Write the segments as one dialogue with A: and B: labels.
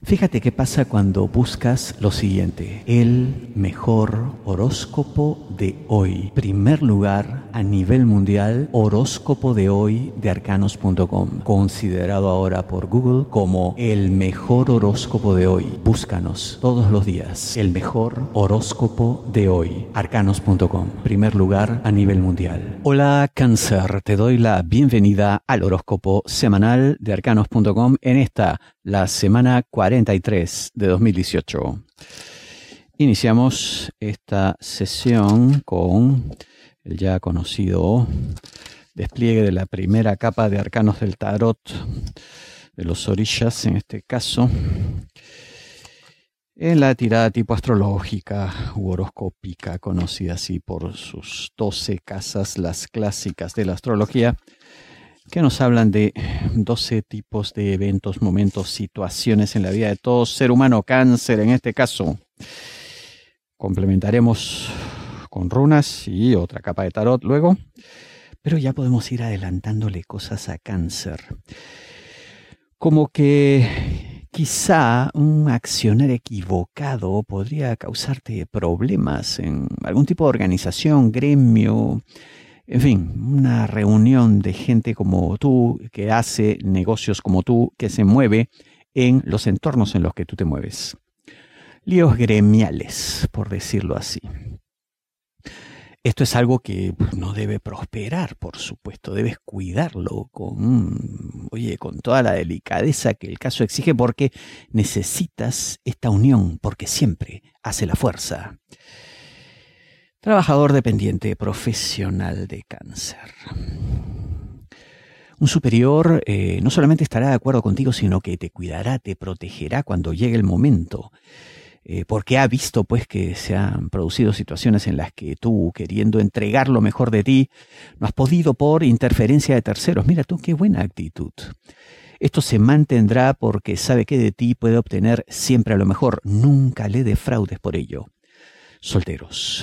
A: Fíjate qué pasa cuando buscas lo siguiente: el mejor horóscopo de hoy. Primer lugar a nivel mundial, horóscopo de hoy de arcanos.com, considerado ahora por Google como el mejor horóscopo de hoy. Búscanos todos los días. El mejor horóscopo de hoy, arcanos.com, primer lugar a nivel mundial. Hola Cáncer, te doy la bienvenida al horóscopo semanal de arcanos.com en esta, la semana 43 de 2018. Iniciamos esta sesión con el ya conocido despliegue de la primera capa de arcanos del tarot, de los orishas en este caso, en la tirada tipo astrológica u horoscópica, conocida así por sus 12 casas, las clásicas de la astrología, que nos hablan de 12 tipos de eventos, momentos, situaciones en la vida de todo ser humano. Cáncer en este caso. Complementaremos con runas y otra capa de tarot luego, pero ya podemos ir adelantándole cosas a Cáncer. Como que quizá un accionar equivocado podría causarte problemas en algún tipo de organización, gremio. En fin, una reunión de gente como tú, que hace negocios como tú, que se mueve en los entornos en los que tú te mueves. Líos gremiales, por decirlo así. Esto es algo que no debe prosperar, por supuesto. Debes cuidarlo con toda la delicadeza que el caso exige, porque necesitas esta unión, porque siempre hace la fuerza. Trabajador dependiente profesional de Cáncer. Un superior no solamente estará de acuerdo contigo, sino que te cuidará, te protegerá cuando llegue el momento. Porque ha visto pues que se han producido situaciones en las que tú, queriendo entregar lo mejor de ti, no has podido por interferencia de terceros. Mira tú, qué buena actitud. Esto se mantendrá porque sabe que de ti puede obtener siempre lo mejor. Nunca le defraudes por ello. Solteros.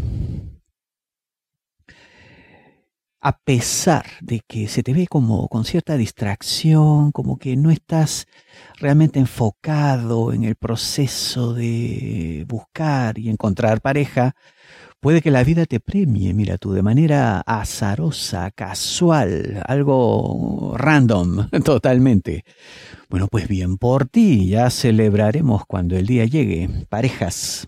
A: A pesar de que se te ve como con cierta distracción, como que no estás realmente enfocado en el proceso de buscar y encontrar pareja, puede que la vida te premie, mira tú, de manera azarosa, casual, algo random, totalmente. Bueno, pues bien por ti, ya celebraremos cuando el día llegue. Parejas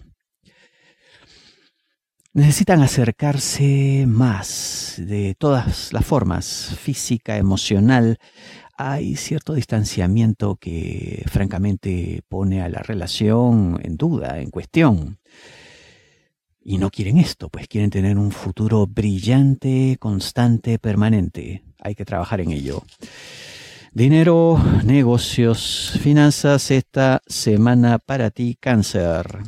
A: necesitan acercarse más de todas las formas, física, emocional. Hay cierto distanciamiento que francamente pone a la relación en duda, en cuestión. Y no quieren esto, pues quieren tener un futuro brillante, constante, permanente. Hay que trabajar en ello. Dinero, negocios, finanzas, esta semana para ti, Cáncer.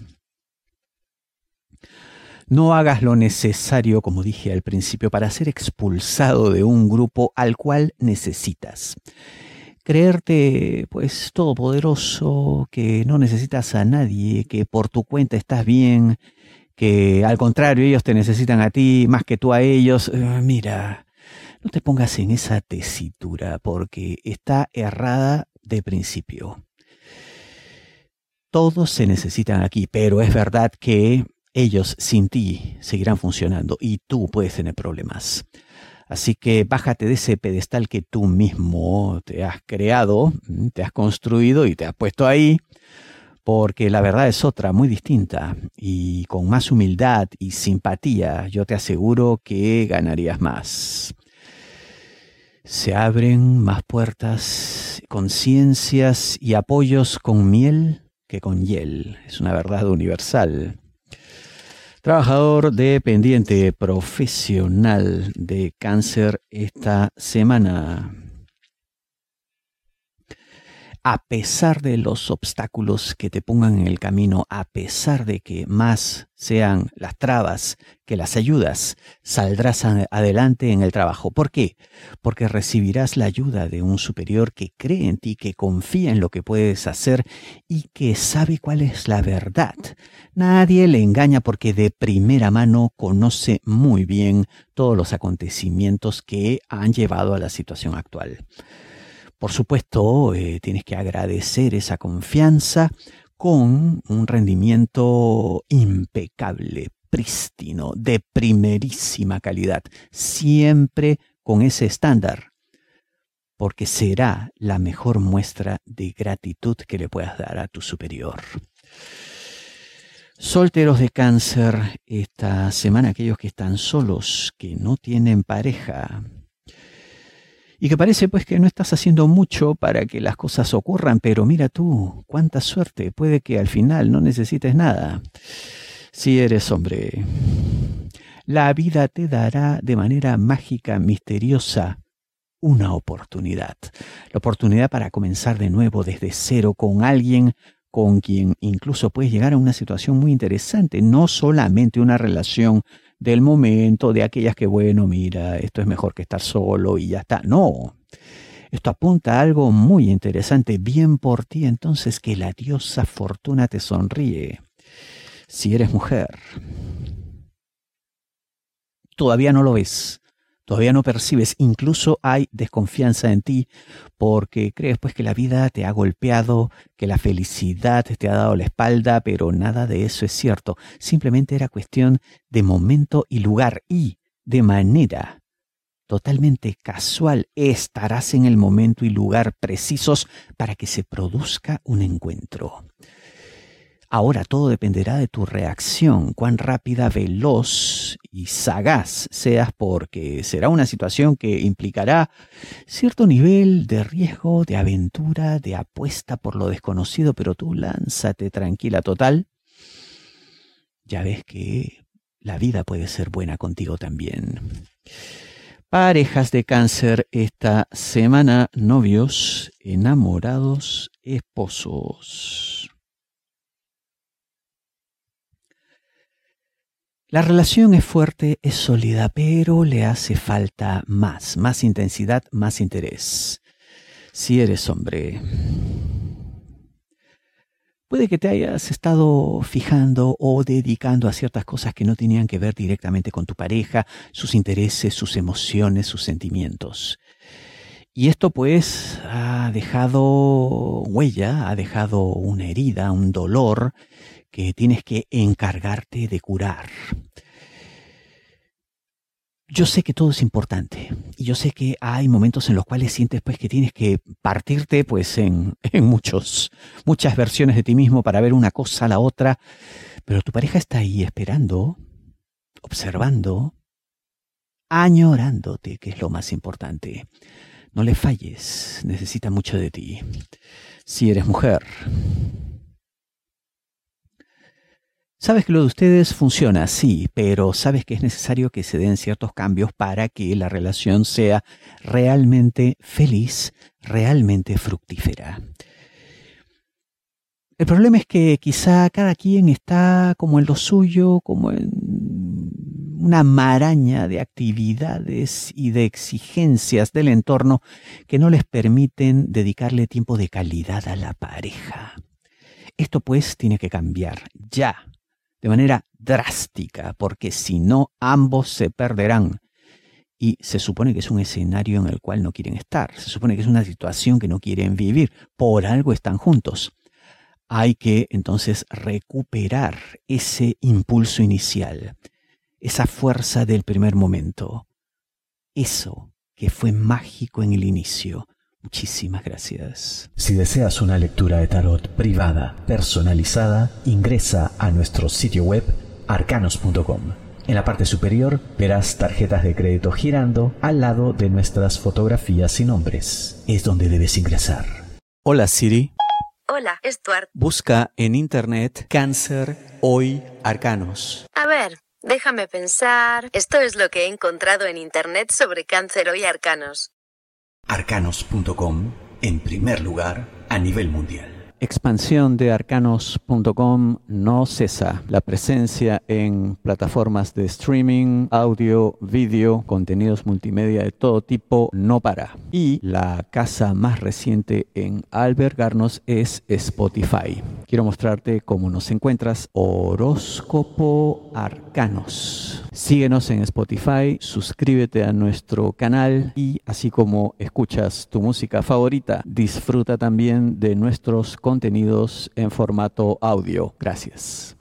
A: No hagas lo necesario, como dije al principio, para ser expulsado de un grupo al cual necesitas. Creerte, pues, todopoderoso, que no necesitas a nadie, que por tu cuenta estás bien, que al contrario ellos te necesitan a ti más que tú a ellos. Mira, no te pongas en esa tesitura porque está errada de principio. Todos se necesitan aquí, pero es verdad que ellos sin ti seguirán funcionando y tú puedes tener problemas. Así que bájate de ese pedestal que tú mismo te has creado, te has construido y te has puesto ahí, porque la verdad es otra, muy distinta. Y con más humildad y simpatía, yo te aseguro que ganarías más. Se abren más puertas, conciencias y apoyos con miel que con hiel. Es una verdad universal. Trabajador dependiente profesional de Cáncer esta semana. A pesar de los obstáculos que te pongan en el camino, a pesar de que más sean las trabas que las ayudas, saldrás adelante en el trabajo. ¿Por qué? Porque recibirás la ayuda de un superior que cree en ti, que confía en lo que puedes hacer y que sabe cuál es la verdad. Nadie le engaña porque de primera mano conoce muy bien todos los acontecimientos que han llevado a la situación actual. Por supuesto, tienes que agradecer esa confianza con un rendimiento impecable, prístino, de primerísima calidad, siempre con ese estándar, porque será la mejor muestra de gratitud que le puedas dar a tu superior. Solteros de Cáncer, esta semana aquellos que están solos, que no tienen pareja, y que parece pues que no estás haciendo mucho para que las cosas ocurran, pero mira tú, cuánta suerte, puede que al final no necesites nada. Si eres hombre, la vida te dará de manera mágica, misteriosa, una oportunidad. La oportunidad para comenzar de nuevo desde cero con alguien con quien incluso puedes llegar a una situación muy interesante, no solamente una relación del momento, de aquellas que, bueno, mira, esto es mejor que estar solo y ya está. No, esto apunta a algo muy interesante. Bien por ti, entonces, que la diosa Fortuna te sonríe. Si eres mujer, todavía no lo ves, todavía no percibes, incluso hay desconfianza en ti porque crees pues que la vida te ha golpeado, que la felicidad te ha dado la espalda, pero nada de eso es cierto. Simplemente era cuestión de momento y lugar, y de manera totalmente casual estarás en el momento y lugar precisos para que se produzca un encuentro. Ahora todo dependerá de tu reacción, cuán rápida, veloz y sagaz seas, porque será una situación que implicará cierto nivel de riesgo, de aventura, de apuesta por lo desconocido, pero tú lánzate tranquila, total. Ya ves que la vida puede ser buena contigo también. Parejas de Cáncer esta semana, novios, enamorados, esposos. La relación es fuerte, es sólida, pero le hace falta más intensidad, más interés. Si eres hombre, puede que te hayas estado fijando o dedicando a ciertas cosas que no tenían que ver directamente con tu pareja, sus intereses, sus emociones, sus sentimientos. Y esto pues ha dejado huella, ha dejado una herida, un dolor que tienes que encargarte de curar. Yo sé que todo es importante y yo sé que hay momentos en los cuales sientes pues que tienes que partirte pues en muchas versiones de ti mismo para ver una cosa a la otra, pero tu pareja está ahí esperando, observando, añorándote, que es lo más importante. No le falles, necesita mucho de ti. Si eres mujer, sabes que lo de ustedes funciona, sí, pero sabes que es necesario que se den ciertos cambios para que la relación sea realmente feliz, realmente fructífera. El problema es que quizá cada quien está como en lo suyo, como en una maraña de actividades y de exigencias del entorno que no les permiten dedicarle tiempo de calidad a la pareja. Esto pues tiene que cambiar ya, de manera drástica, porque si no, ambos se perderán. Y se supone que es un escenario en el cual no quieren estar. Se supone que es una situación que no quieren vivir. Por algo están juntos. Hay que entonces recuperar ese impulso inicial, esa fuerza del primer momento. Eso que fue mágico en el inicio. Muchísimas gracias.
B: Si deseas una lectura de tarot privada, personalizada, ingresa a nuestro sitio web arcanos.com. En la parte superior verás tarjetas de crédito girando al lado de nuestras fotografías y nombres. Es donde debes ingresar.
A: Hola Siri.
C: Hola, Stuart.
A: Busca en internet Cáncer Hoy Arcanos.
C: A ver, déjame pensar. Esto es lo que he encontrado en internet sobre Cáncer Hoy Arcanos.
B: Arcanos.com, en primer lugar a nivel mundial.
A: Expansión de arcanos.com no cesa. La presencia en plataformas de streaming, audio, vídeo, contenidos multimedia de todo tipo no para. Y la casa más reciente en albergarnos es Spotify. quiero mostrarte cómo nos encuentras. Horóscopo Arcanos. Síguenos en Spotify, suscríbete a nuestro canal y así como escuchas tu música favorita, disfruta también de nuestros contenidos en formato audio. Gracias.